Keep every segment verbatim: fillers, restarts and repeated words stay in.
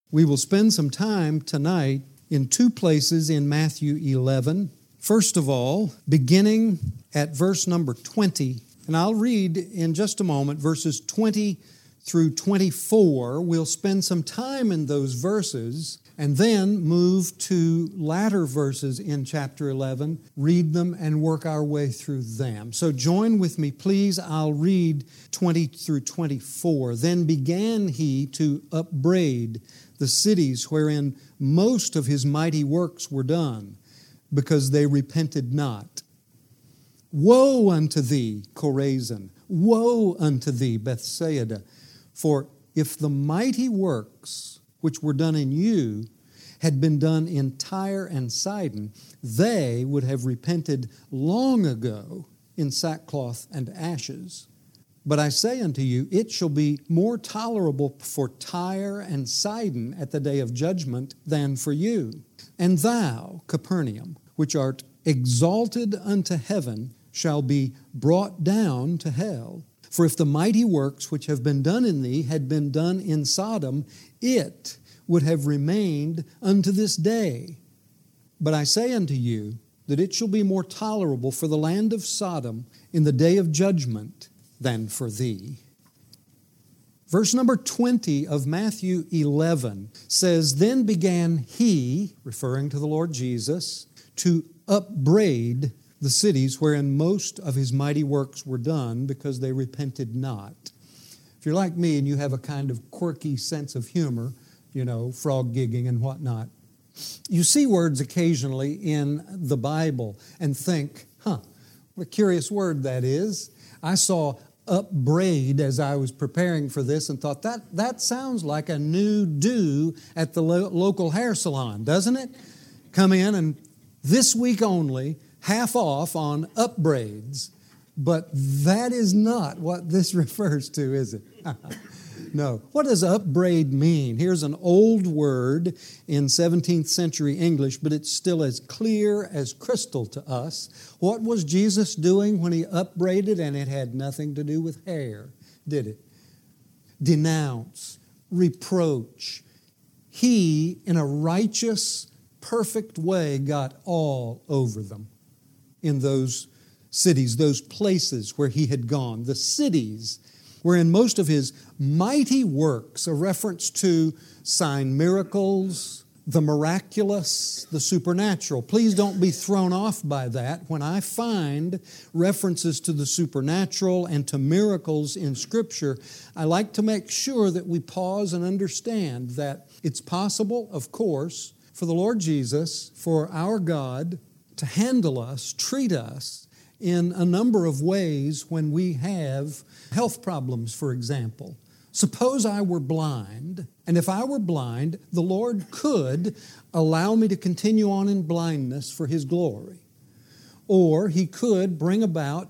We will spend some time tonight in two places in Matthew eleven. First of all, beginning at verse number twenty, and I'll read in just a moment verses twenty through twenty-four. We'll spend some time in those verses and then move to latter verses in chapter eleven, read them and work our way through them. So join with me, please. I'll read twenty through twenty-four. Then began he to upbraid the cities wherein most of his mighty works were done, because they repented not. Woe unto thee, Chorazin! Woe unto thee, Bethsaida! For if the mighty works which were done in you had been done in Tyre and Sidon, they would have repented long ago in sackcloth and ashes. But I say unto you, it shall be more tolerable for Tyre and Sidon at the day of judgment than for you. And thou, Capernaum, which art exalted unto heaven, shall be brought down to hell. For if the mighty works which have been done in thee had been done in Sodom, it would have remained unto this day. But I say unto you, that it shall be more tolerable for the land of Sodom in the day of judgment than for thee. Verse number twenty of Matthew eleven says, Then began he, referring to the Lord Jesus, to upbraid the cities wherein most of his mighty works were done, because they repented not. If you're like me and you have a kind of quirky sense of humor, you know, frog gigging and whatnot, you see words occasionally in the Bible and think, huh, what a curious word that is. I saw upbraid as I was preparing for this and thought, that, that sounds like a new do at the lo- local hair salon, doesn't it? Come in and this week only, half off on upbraids. But that is not what this refers to, is it? No. What does upbraid mean? Here's an old word in seventeenth century English, but it's still as clear as crystal to us. What was Jesus doing when he upbraided? And it had nothing to do with hair, did it? Denounce, reproach. He, in a righteous, perfect way, got all over them in those cities, those places where he had gone. The cities wherein most of his mighty works, a reference to sign miracles, the miraculous, the supernatural. Please don't be thrown off by that. When I find references to the supernatural and to miracles in Scripture, I like to make sure that we pause and understand that it's possible, of course, for the Lord Jesus, for our God, to handle us, treat us in a number of ways when we have health problems, for example. Suppose I were blind, and if I were blind, the Lord could allow me to continue on in blindness for His glory. Or He could bring about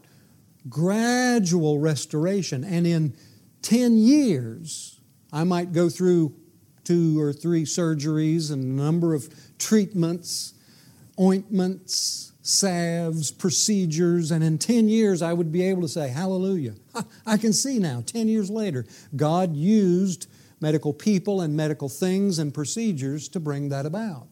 gradual restoration, and in ten years, I might go through two or three surgeries and a number of treatments, ointments, salves, procedures, and in ten years I would be able to say, hallelujah. I can see now, ten years later, God used medical people and medical things and procedures to bring that about.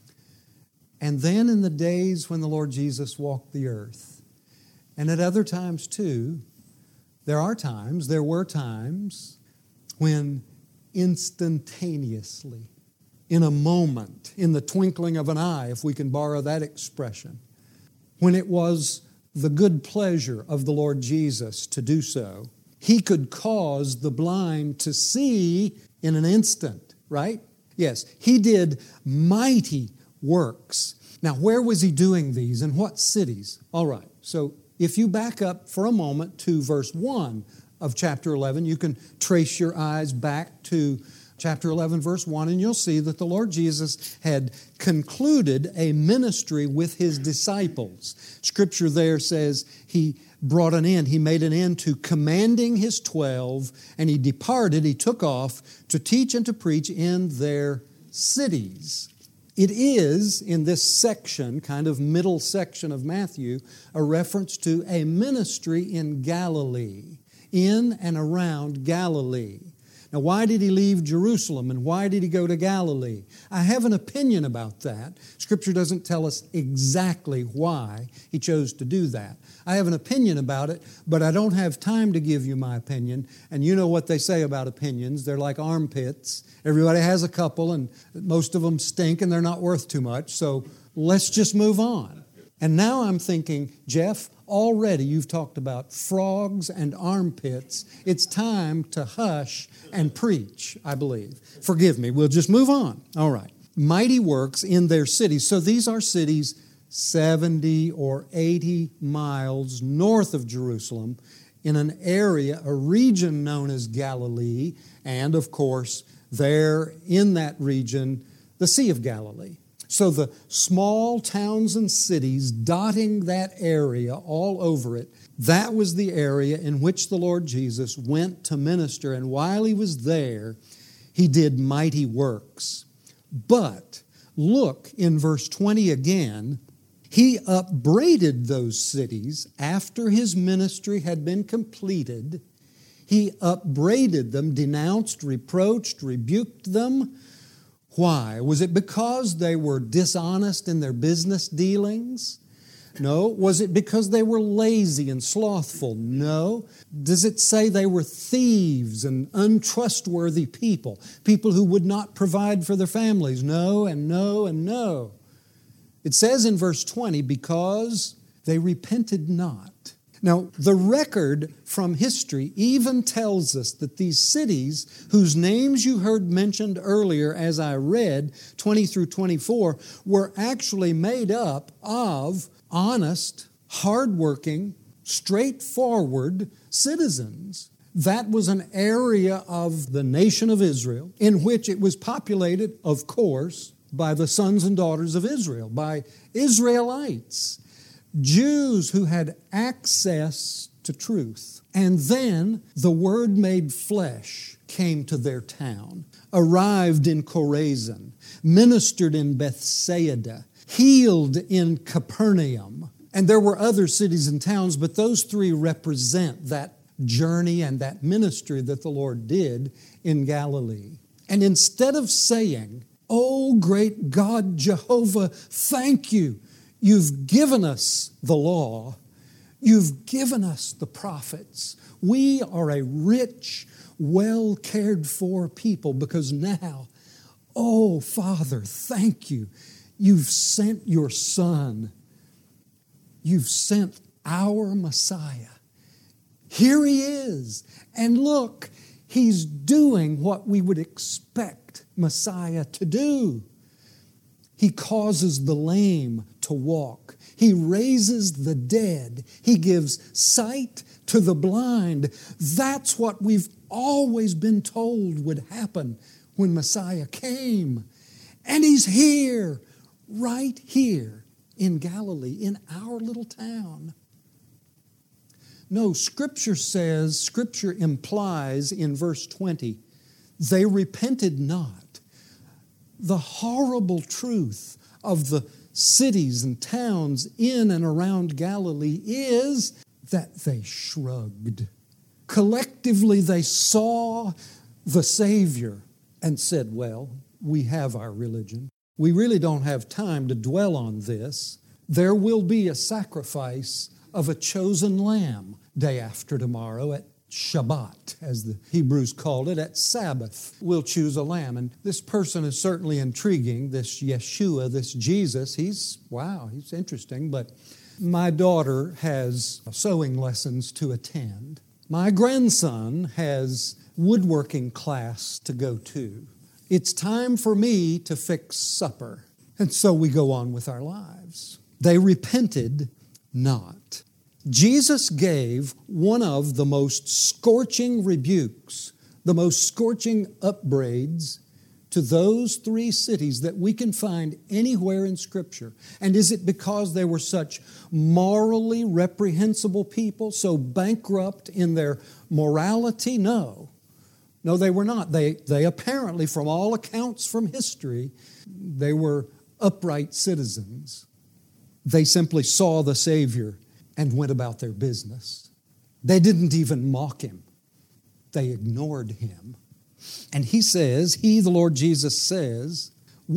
And then in the days when the Lord Jesus walked the earth, and at other times too, there are times, there were times when instantaneously, in a moment, in the twinkling of an eye, if we can borrow that expression, when it was the good pleasure of the Lord Jesus to do so, He could cause the blind to see in an instant, right? Yes, He did mighty works. Now, where was He doing these? In what cities? All right, so if you back up for a moment to verse one of chapter eleven, you can trace your eyes back to chapter eleven, verse one, and you'll see that the Lord Jesus had concluded a ministry with His disciples. Scripture there says He brought an end. He made an end to commanding His twelve, and He departed, He took off to teach and to preach in their cities. It is, in this section, kind of middle section of Matthew, a reference to a ministry in Galilee, in and around Galilee. Now, why did he leave Jerusalem and why did he go to Galilee? I have an opinion about that. Scripture doesn't tell us exactly why he chose to do that. I have an opinion about it, but I don't have time to give you my opinion. And you know what they say about opinions. They're like armpits. Everybody has a couple, and most of them stink, and they're not worth too much. So let's just move on. And now I'm thinking, Jeff, already you've talked about frogs and armpits. It's time to hush and preach, I believe. Forgive me, we'll just move on. All right. Mighty works in their cities. So these are cities seventy or eighty miles north of Jerusalem in an area, a region known as Galilee, and of course, there in that region, the Sea of Galilee. So the small towns and cities dotting that area all over it, that was the area in which the Lord Jesus went to minister. And while he was there, he did mighty works. But look in verse twenty again, he upbraided those cities after his ministry had been completed. He upbraided them, denounced, reproached, rebuked them. Why? Was it because they were dishonest in their business dealings? No. Was it because they were lazy and slothful? No. Does it say they were thieves and untrustworthy people, people who would not provide for their families? No, and no, and no. It says in verse twenty, because they repented not. Now, the record from history even tells us that these cities, whose names you heard mentioned earlier as I read, twenty through twenty-four, were actually made up of honest, hardworking, straightforward citizens. That was an area of the nation of Israel in which it was populated, of course, by the sons and daughters of Israel, by Israelites. Jews who had access to truth. And then the Word made flesh came to their town, arrived in Chorazin, ministered in Bethsaida, healed in Capernaum. And there were other cities and towns, but those three represent that journey and that ministry that the Lord did in Galilee. And instead of saying, "Oh, great God, Jehovah, thank you. You've given us the law. You've given us the prophets. We are a rich, well cared for people because now, oh, Father, thank you. You've sent your Son. You've sent our Messiah. Here he is. And look, he's doing what we would expect Messiah to do. He causes the lame to walk. He raises the dead. He gives sight to the blind. That's what we've always been told would happen when Messiah came. And he's here, right here in Galilee, in our little town. No, Scripture says, Scripture implies in verse twenty, they repented not. The horrible truth of the cities and towns in and around Galilee is that they shrugged. Collectively, they saw the Savior and said, well, we have our religion. We really don't have time to dwell on this. There will be a sacrifice of a chosen lamb day after tomorrow at Shabbat, as the Hebrews called it, at Sabbath. We'll choose a lamb. And this person is certainly intriguing, this Yeshua, this Jesus. He's, wow, he's interesting. But my daughter has sewing lessons to attend. My grandson has woodworking class to go to. It's time for me to fix supper. And so we go on with our lives. They repented not. Jesus gave one of the most scorching rebukes, the most scorching upbraids to those three cities that we can find anywhere in Scripture. And is it because they were such morally reprehensible people, so bankrupt in their morality? No. No, they were not. They, they apparently, from all accounts from history, they were upright citizens. They simply saw the Savior and went about their business. They didn't even mock him. They ignored him. And he says, he, the Lord Jesus says,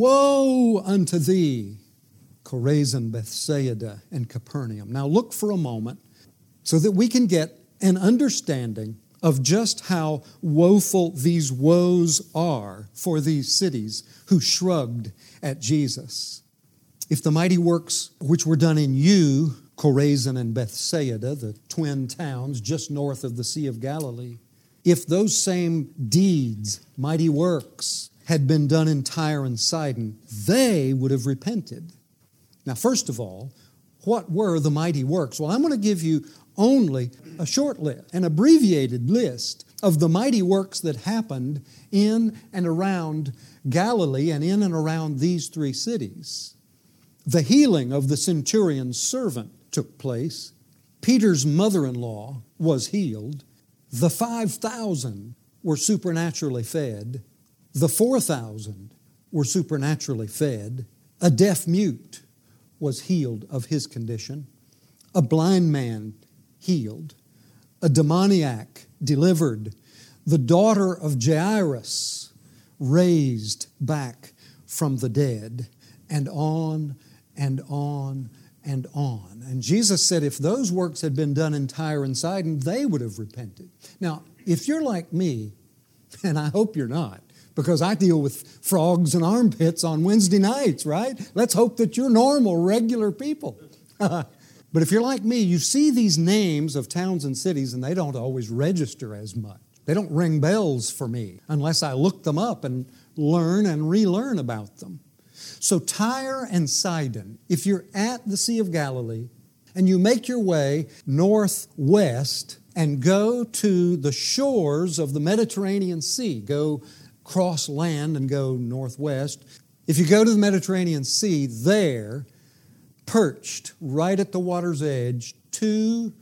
woe unto thee, Chorazin, Bethsaida, and Capernaum. Now look for a moment so that we can get an understanding of just how woeful these woes are for these cities who shrugged at Jesus. If the mighty works which were done in you, Chorazin and Bethsaida, the twin towns just north of the Sea of Galilee, if those same deeds, mighty works, had been done in Tyre and Sidon, they would have repented. Now, first of all, what were the mighty works? Well, I'm going to give you only a short list, an abbreviated list of the mighty works that happened in and around Galilee and in and around these three cities. The healing of the centurion's servant took place. Peter's mother-in-law was healed. The five thousand were supernaturally fed. The four thousand were supernaturally fed. A deaf mute was healed of his condition. A blind man healed. A demoniac delivered. The daughter of Jairus raised back from the dead. And on and on and on. And Jesus said if those works had been done in Tyre and Sidon, they would have repented. Now, if you're like me, and I hope you're not, because I deal with frogs and armpits on Wednesday nights, right? Let's hope that you're normal, regular people. But if you're like me, you see these names of towns and cities and they don't always register as much. They don't ring bells for me unless I look them up and learn and relearn about them. So Tyre and Sidon, if you're at the Sea of Galilee and you make your way northwest and go to the shores of the Mediterranean Sea, go cross land and go northwest. If you go to the Mediterranean Sea, there, perched right at the water's edge, two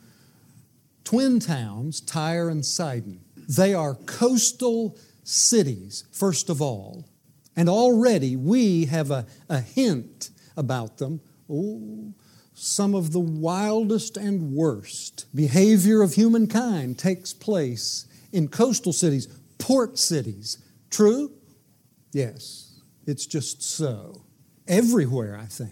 twin towns, Tyre and Sidon. They are coastal cities, first of all. And already we have a, a hint about them. Oh, some of the wildest and worst behavior of humankind takes place in coastal cities, port cities. True? Yes, it's just so. Everywhere, I think.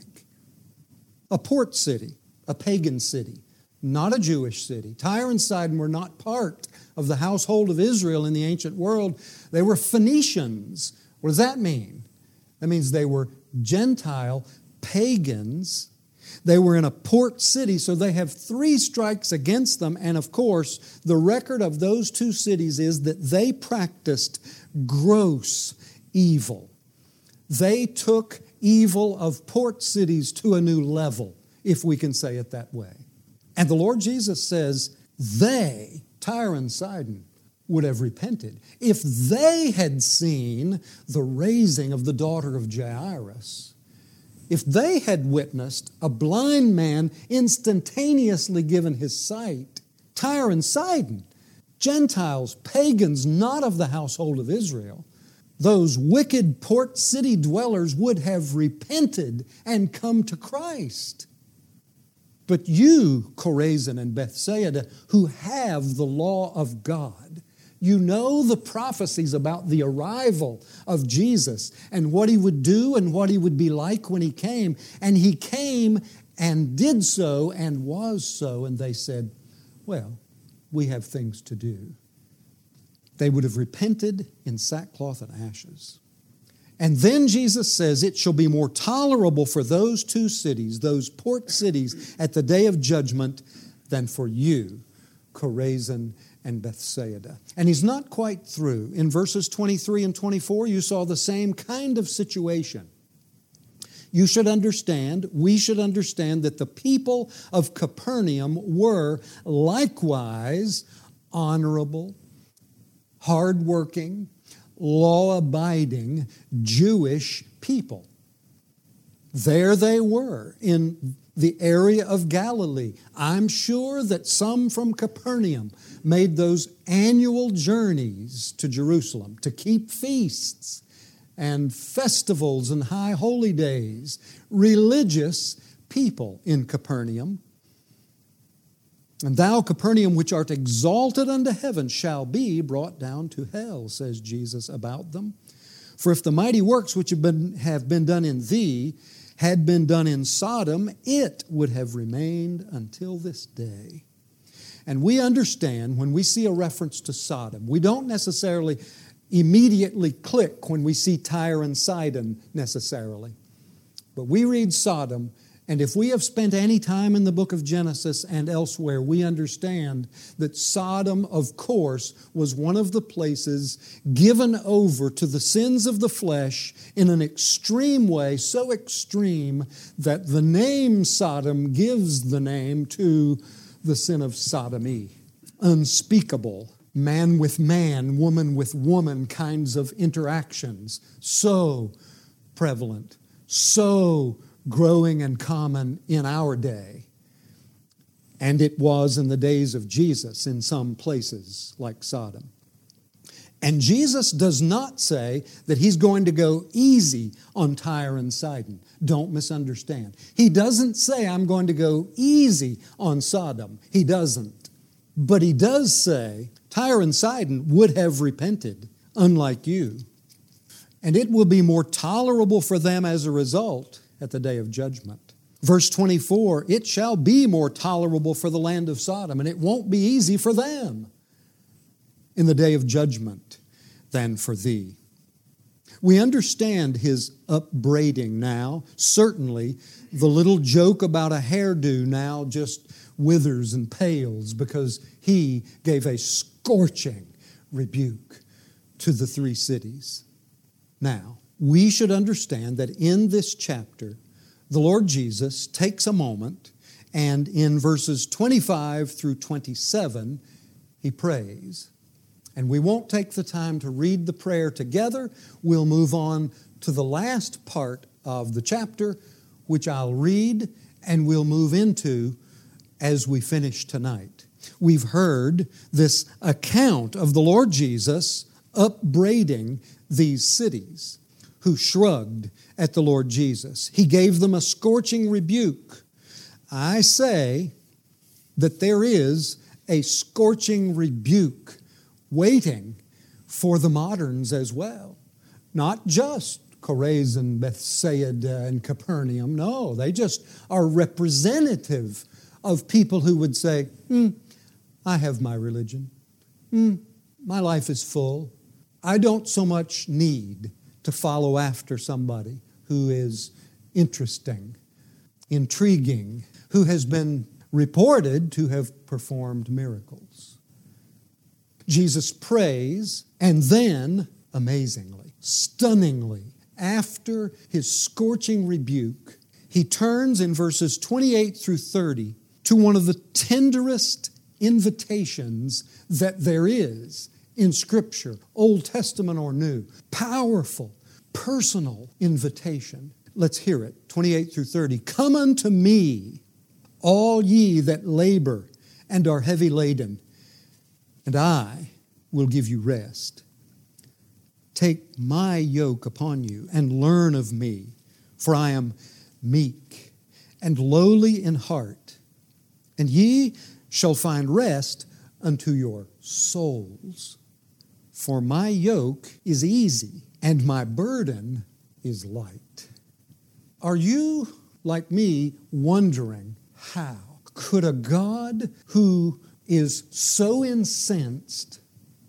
A port city, a pagan city, not a Jewish city. Tyre and Sidon were not part of the household of Israel in the ancient world. They were Phoenicians. What does that mean? That means they were Gentile pagans. They were in a port city, so they have three strikes against them. And of course, the record of those two cities is that they practiced gross evil. They took evil of port cities to a new level, if we can say it that way. And the Lord Jesus says they, Tyre and Sidon, would have repented if they had seen the raising of the daughter of Jairus. If they had witnessed a blind man instantaneously given his sight. Tyre and Sidon, Gentiles, pagans, not of the household of Israel, those wicked port city dwellers would have repented and come to Christ. But you, Chorazin and Bethsaida, who have the law of God, you know the prophecies about the arrival of Jesus and what He would do and what He would be like when He came. And He came and did so and was so. And they said, well, we have things to do. They would have repented in sackcloth and ashes. And then Jesus says, it shall be more tolerable for those two cities, those port cities, at the day of judgment than for you, Chorazin and Bethsaida. And He's not quite through. In verses twenty-three and twenty-four, you saw the same kind of situation. You should understand, we should understand that the people of Capernaum were likewise honorable, hardworking, law-abiding Jewish people. There they were in the area of Galilee. I'm sure that some from Capernaum made those annual journeys to Jerusalem to keep feasts and festivals and high holy days. Religious people in Capernaum. And thou, Capernaum, which art exalted unto heaven, shall be brought down to hell, says Jesus about them. For if the mighty works which have been, have been done in thee had been done in Sodom, it would have remained until this day. And we understand when we see a reference to Sodom, we don't necessarily immediately click when we see Tyre and Sidon necessarily. But we read Sodom, and if we have spent any time in the book of Genesis and elsewhere, we understand that Sodom, of course, was one of the places given over to the sins of the flesh in an extreme way, so extreme that the name Sodom gives the name to the sin of sodomy. Unspeakable, man with man, woman with woman kinds of interactions. So prevalent, so growing and common in our day. And it was in the days of Jesus in some places like Sodom. And Jesus does not say that he's going to go easy on Tyre and Sidon. Don't misunderstand. He doesn't say, I'm going to go easy on Sodom. He doesn't. But he does say, Tyre and Sidon would have repented, unlike you. And it will be more tolerable for them as a result at the day of judgment. Verse twenty-four, it shall be more tolerable for the land of Sodom, and it won't be easy for them in the day of judgment than for thee. We understand his upbraiding now. Certainly, the little joke about a hairdo now just withers and pales because he gave a scorching rebuke to the three cities. Now, we should understand that in this chapter, the Lord Jesus takes a moment and in verses twenty-five through twenty-seven, he prays. And we won't take the time to read the prayer together. We'll move on to the last part of the chapter, which I'll read and we'll move into as we finish tonight. We've heard this account of the Lord Jesus upbraiding these cities who shrugged at the Lord Jesus. He gave them a scorching rebuke. I say that there is a scorching rebuke waiting for the moderns as well. Not just Chorazin, Bethsaida, and Capernaum. No, they just are representative of people who would say, hmm, I have my religion. Hmm, my life is full. I don't so much need to follow after somebody who is interesting, intriguing, who has been reported to have performed miracles. Jesus prays, and then, amazingly, stunningly, after his scorching rebuke, he turns in verses twenty-eight through thirty to one of the tenderest invitations that there is in Scripture, Old Testament or New. Powerful, personal invitation. Let's hear it, twenty-eight through thirty. Come unto me, all ye that labor and are heavy laden, and I will give you rest. Take my yoke upon you and learn of me, for I am meek and lowly in heart, and ye shall find rest unto your souls. For my yoke is easy and my burden is light. Are you, like me, wondering how could a God who is so incensed,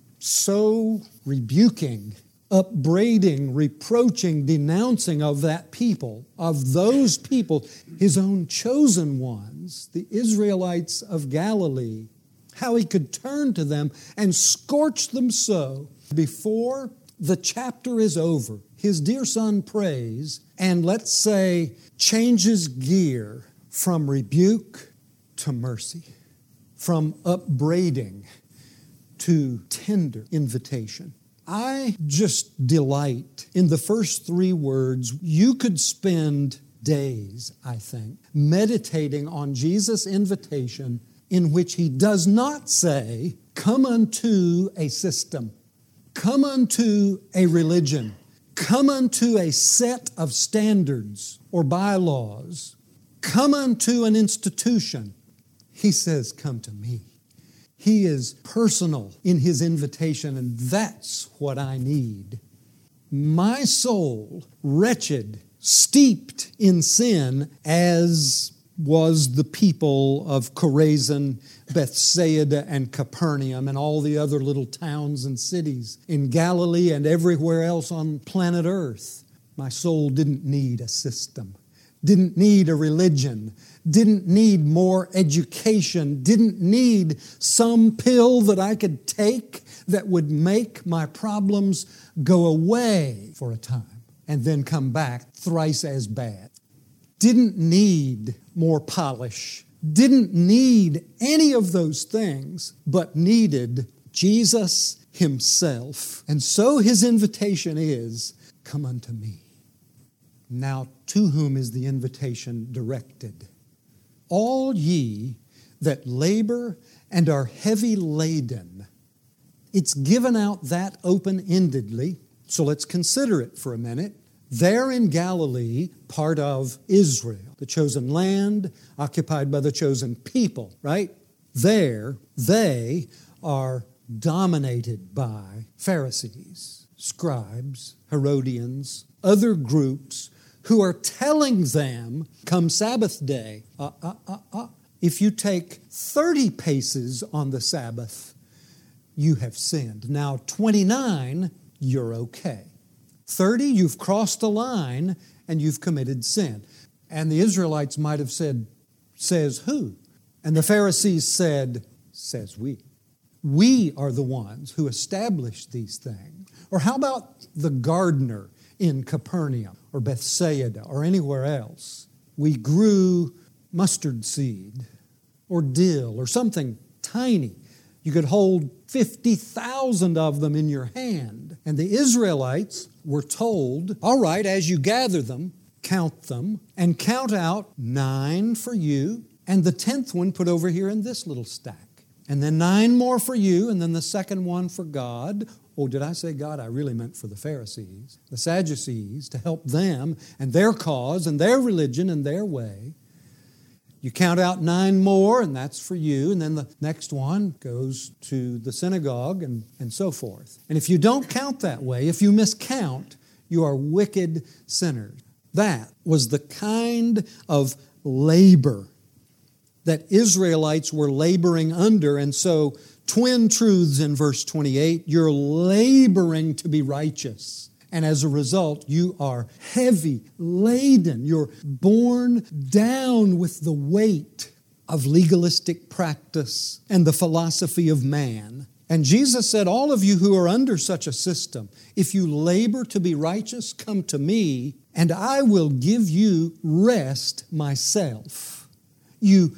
so rebuking, upbraiding, reproaching, denouncing of that people, of those people, his own chosen ones, the Israelites of Galilee, how he could turn to them and scorch them so before the chapter is over. His dear son prays and, let's say, changes gear from rebuke to mercy, from upbraiding to tender invitation. I just delight in the first three words. You could spend days, I think, meditating on Jesus' invitation, in which he does not say, come unto a system, come unto a religion, come unto a set of standards or bylaws, come unto an institution. He says, come to me. He is personal in his invitation, and that's what I need. My soul, wretched, steeped in sin, as was the people of Chorazin, Bethsaida, and Capernaum, and all the other little towns and cities in Galilee and everywhere else on planet Earth. My soul didn't need a system, didn't need a religion, didn't need more education, didn't need some pill that I could take that would make my problems go away for a time and then come back thrice as bad. Didn't need more polish, didn't need any of those things, but needed Jesus himself. And so his invitation is, come unto me. Now, to whom is the invitation directed? All ye that labor and are heavy laden. It's given out that open-endedly, so let's consider it for a minute. There in Galilee, part of Israel, the chosen land, occupied by the chosen people, right? There, they are dominated by Pharisees, scribes, Herodians, other groups who are telling them, come Sabbath day, uh, uh, uh, uh, if you take thirty paces on the Sabbath, you have sinned. Now, twenty-nine, you're okay. thirty, you've crossed the line and you've committed sin. And the Israelites might have said, says who? And the Pharisees said, says we. We are the ones who established these things. Or how about the gardener in Capernaum or Bethsaida or anywhere else? We grew mustard seed or dill or something tiny. You could hold fifty thousand of them in your hand. And the Israelites were told, all right, as you gather them, count them, and count out nine for you, and the tenth one put over here in this little stack. And then nine more for you, and then the second one for God. Oh, did I say God? I really meant for the Pharisees, the Sadducees, to help them and their cause and their religion and their way. You count out nine more, and that's for you. And then the next one goes to the synagogue and, and so forth. And if you don't count that way, if you miscount, you are wicked sinners. That was the kind of labor that Israelites were laboring under. And so, twin truths in verse twenty-eight, you're laboring to be righteous. And as a result, you are heavy laden. You're borne down with the weight of legalistic practice and the philosophy of man. And Jesus said, all of you who are under such a system, if you labor to be righteous, come to me, and I will give you rest myself. You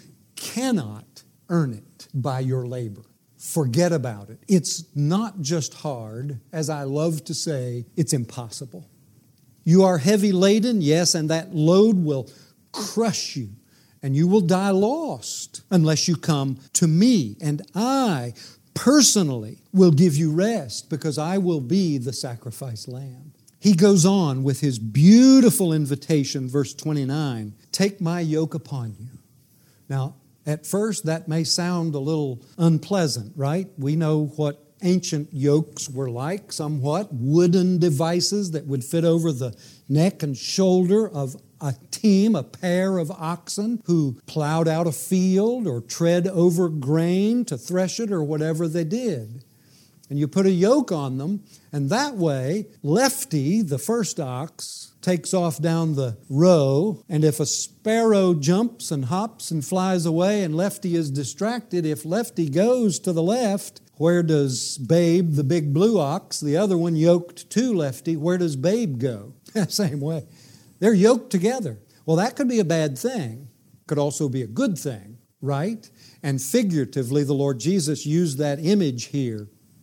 cannot earn it by your labor. Forget about it. It's not just hard, as I love to say, it's impossible. You are heavy laden, yes, and that load will crush you, and you will die lost unless you come to me. And I personally will give you rest because I will be the sacrificed lamb. He goes on with his beautiful invitation, verse twenty-nine, take my yoke upon you. Now, at first, that may sound a little unpleasant, right? We know what ancient yokes were like, somewhat. Wooden devices that would fit over the neck and shoulder of a team, a pair of oxen who plowed out a field or tread over grain to thresh it or whatever they did. And you put a yoke on them, and that way, Lefty, the first ox, takes off down the row, and if a sparrow jumps and hops and flies away and Lefty is distracted, if Lefty goes to the left, where does Babe, the big blue ox, the other one yoked to Lefty, where does Babe go? Same way. They're yoked together. Well, that could be a bad thing. Could also be a good thing, right? And figuratively, the Lord Jesus used that image here.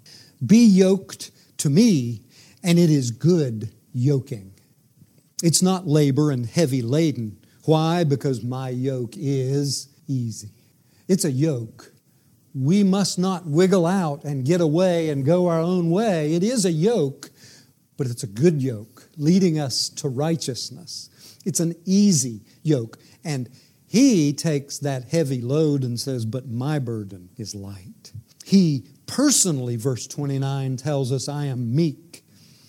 Be yoked to me, and it is good yoking. It's not labor and heavy laden. Why? Because my yoke is easy. It's a yoke. We must not wiggle out and get away and go our own way. It is a yoke, but it's a good yoke, leading us to righteousness. It's an easy yoke. And He takes that heavy load and says, but my burden is light. He personally, verse twenty-nine tells us, I am meek.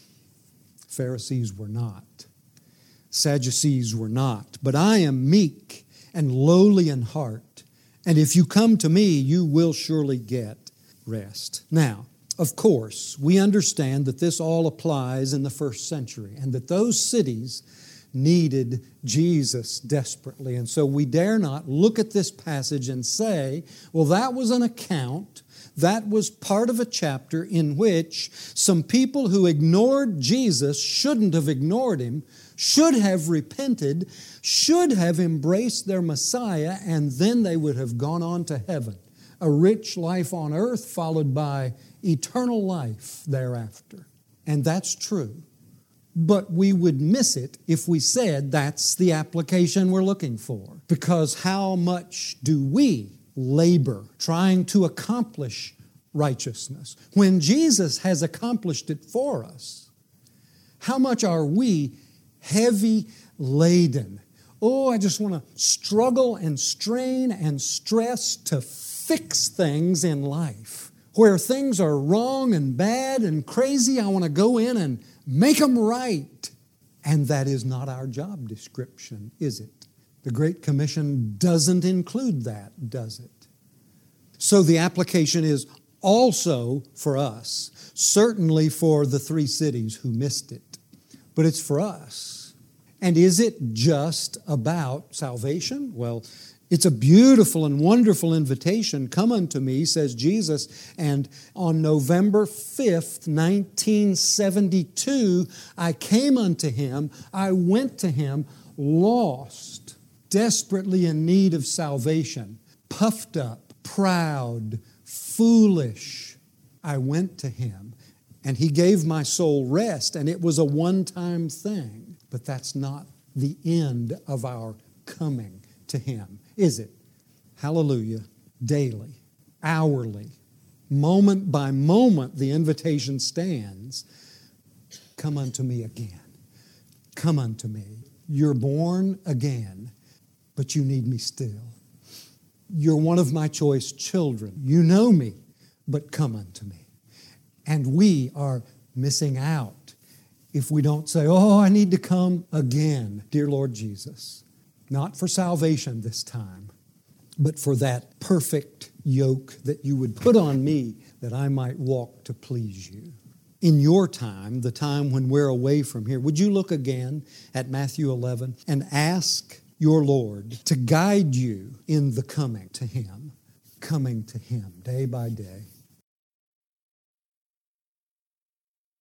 Pharisees were not. Sadducees were not. But I am meek and lowly in heart. And if you come to me, you will surely get rest. Now, of course, we understand that this all applies in the first century and that those cities needed Jesus desperately. And so we dare not look at this passage and say, well, that was an account, that was part of a chapter in which some people who ignored Jesus shouldn't have ignored Him, should have repented, should have embraced their Messiah, and then they would have gone on to heaven. A rich life on earth followed by eternal life thereafter. And that's true. But we would miss it if we said that's the application we're looking for. Because how much do we labor trying to accomplish righteousness when Jesus has accomplished it for us? How much are we heavy laden? Oh, I just want to struggle and strain and stress to fix things in life. Where things are wrong and bad and crazy, I want to go in and make them right. And that is not our job description, is it? The Great Commission doesn't include that, does it? So the application is also for us, certainly for the three cities who missed it, but it's for us. And is it just about salvation? Well, it's a beautiful and wonderful invitation. Come unto me, says Jesus. And on November fifth, nineteen seventy-two, I came unto Him. I went to Him lost, desperately in need of salvation, puffed up, proud, foolish. I went to Him, and He gave my soul rest, and it was a one-time thing. But that's not the end of our coming to Him, is it? Hallelujah. Daily, hourly, moment by moment, the invitation stands. Come unto me again. Come unto me. You're born again, but you need me still. You're one of my choice children. You know me, but come unto me. And we are missing out if we don't say, oh, I need to come again, dear Lord Jesus. Not for salvation this time, but for that perfect yoke that you would put on me that I might walk to please you. In your time, the time when we're away from here, would you look again at Matthew eleven and ask your Lord to guide you in the coming to Him, coming to Him day by day.